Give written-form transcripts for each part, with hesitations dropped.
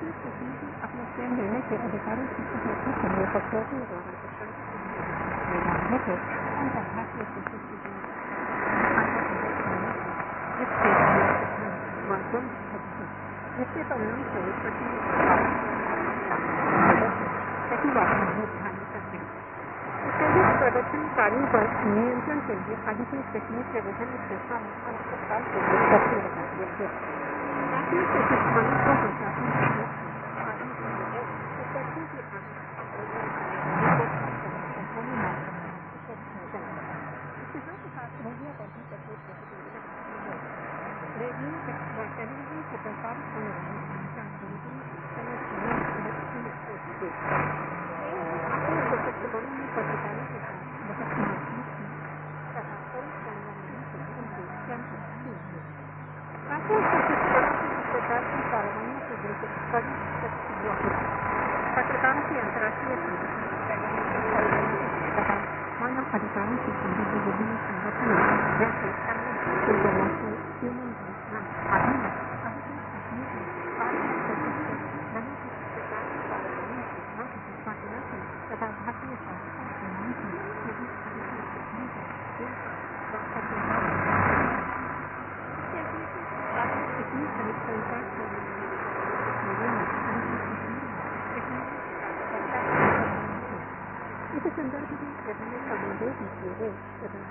अपने स्वयं निर्णय के अधिकारों की सहायता करने पक्षों के द्वारा है तो अंतर्राष्ट्रीय जिसके परिणाम स्वरूप प्रदर्शनकारियों पर नियंत्रण के लिए आदित्य कश्मीर के विभिन्न संस्थानों और अस्पताल को कर्फ्यू लगा दिया गया। राष्ट्रीय प्रतिष्ठानों को प्रशासन मीडिया पर भी कठोर प्रतिबंध रेडियो व टेलीविजन से प्रसारित होने वाली जानकारी पत्रकारों में पत्रकारों के साथ बहुत मारपीट की तथा कई संगठनों से उनके सरकार की कार्रवाइयों के विरुद्ध कड़ी पत्रकारों की अंतर्राष्ट्रीय तथा मानव अधिकारों से संबंधित विभिन्न संगठनों जैसे इंटरनेशनल ह्यूमन तथा भारतीय इस संदर्भ में विभिन्न समारोह भी किए गए तथा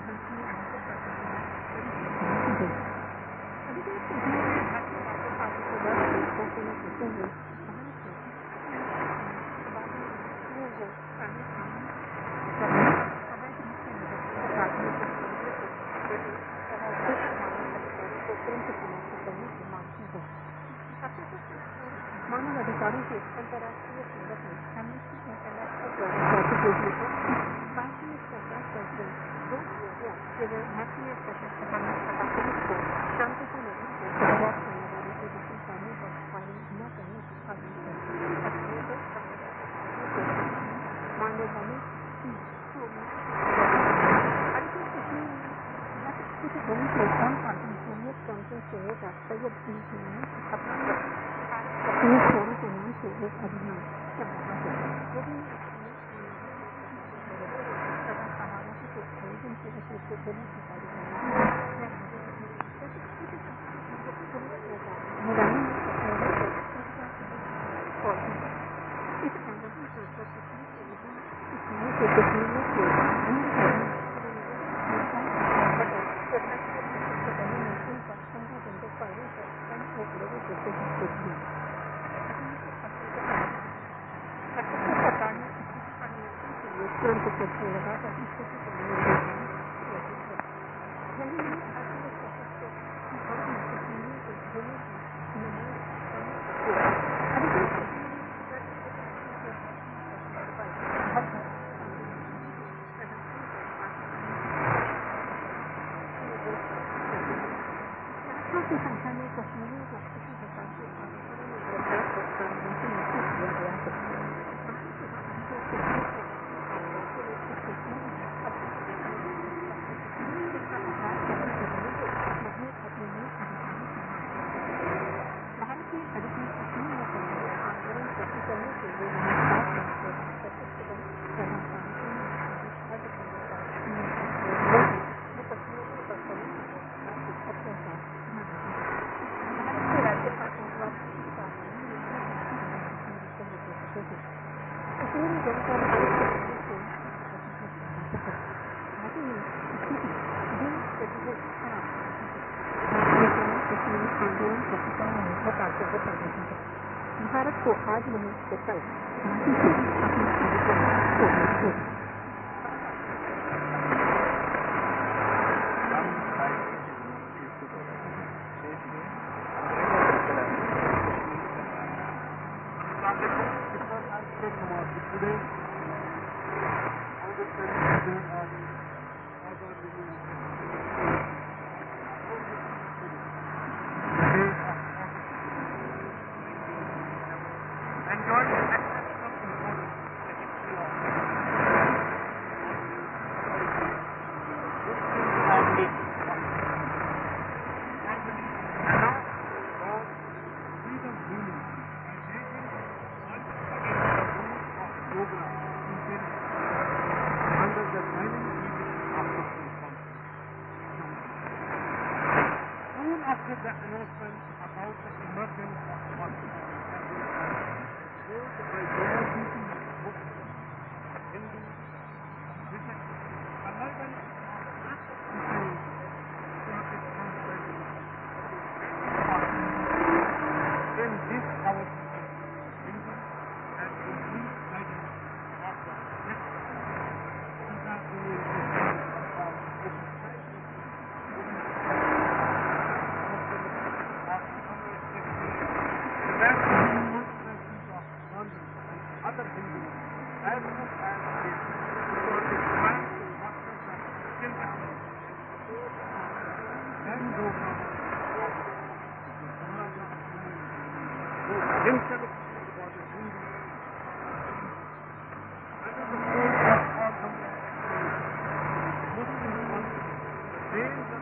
मानव अधिकारों के अंतर्राष्ट्रीय संगठन एमनेस्टी इंटरनेशनल द्वारा भारतीय सरकार पर रोक दिया गया केवल भारतीय सशस्त्र बल पुलिस को शांतिपूर्ण ढंग से बर्बाद करने वाले प्रदर्शनकारियों पर फायरिंग न करने की आदेश मानने वाले सोवियत कांग्रेस के नेता सैयद इस्लामी अपने छोरों के नाम से एक अभियान चल रहा है यदि समारोह के आयोजन से अतिरिक्त गोली चलाई इस संगठन की संख्या में कश्मीरियों को किसी प्रकार के आरोपों में गिरफ्तार कर कानून से मुक्त किया गया है। भारत के अधिकांश कश्मीर में आंदोलन करने के लिए भारत को आज नहीं तो कल after the announcement about the emergence of Pakistan as a ruled by Muslim Muslims, Hindu, Christian, American, started translating in this our Hindu has complete guidance of the next other Hindus as much as they trying to master the skill and go from himself about the Hindu under the force of awesome Muslims raise the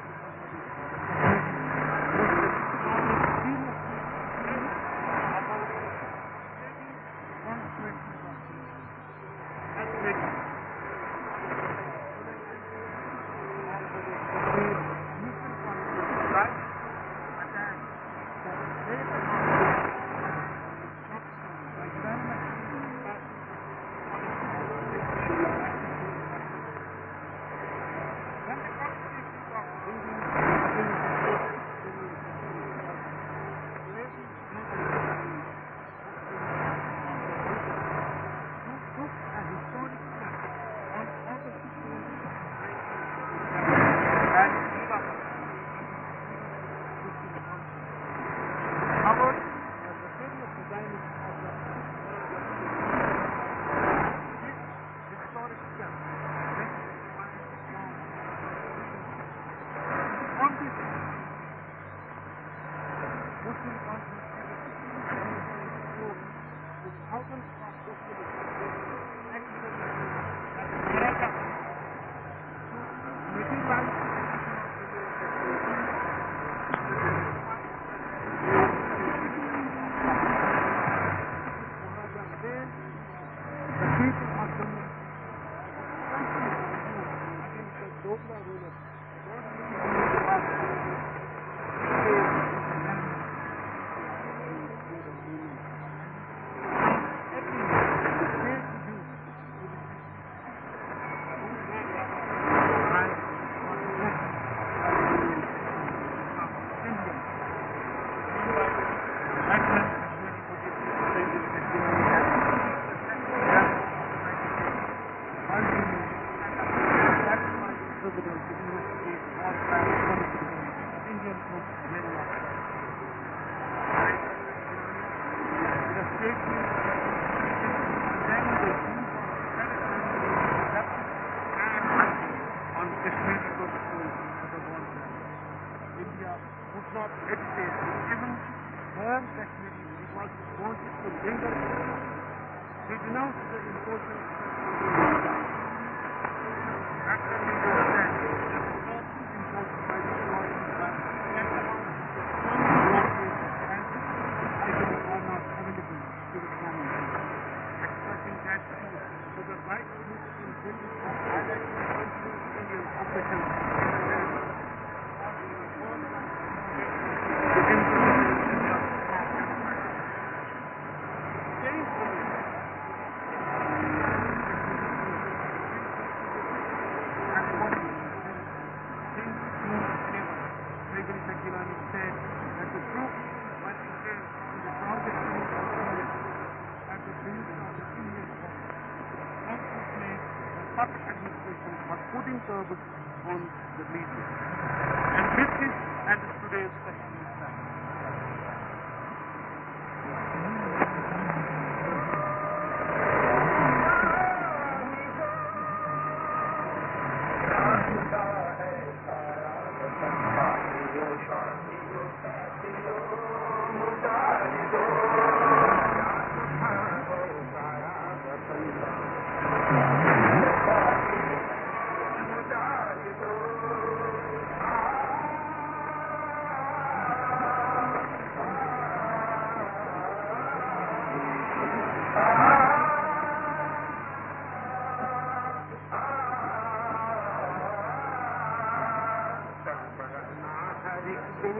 putting turbans on the media. And with this and today's session is done.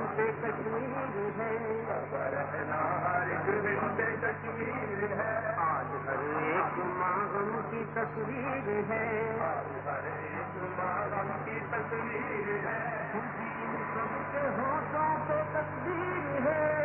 पे कश्मीर है, खबर है ना हर एक दिल पे कश्मीर है, आज हर एक माँ गम की तस्वीर है, आज हर एक मातम की तस्वीर है, उनकी इन सबके होठों पे तस्वीर है,